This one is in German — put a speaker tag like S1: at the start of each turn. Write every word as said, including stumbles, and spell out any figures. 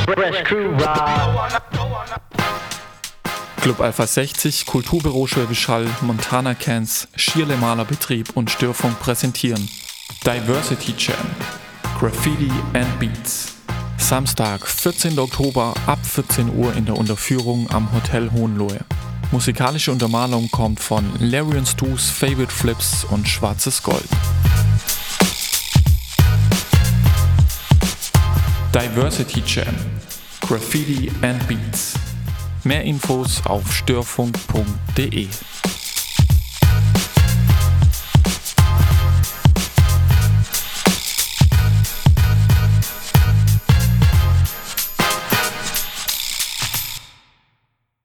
S1: Club Alpha sechzig, Kulturbüro Schwäbisch Hall, Montana Cans, Schierle Malerbetrieb und Störfunk präsentieren Diversity Jam, Graffiti and Beats. Samstag, vierzehnten Oktober ab vierzehn Uhr in der Unterführung am Hotel Hohenlohe. Musikalische Untermalung kommt von Larry und Stu's Favorite Flips und Schwarzes Gold. Diversity Jam, Graffiti and Beats. Mehr Infos auf störfunk punkt de.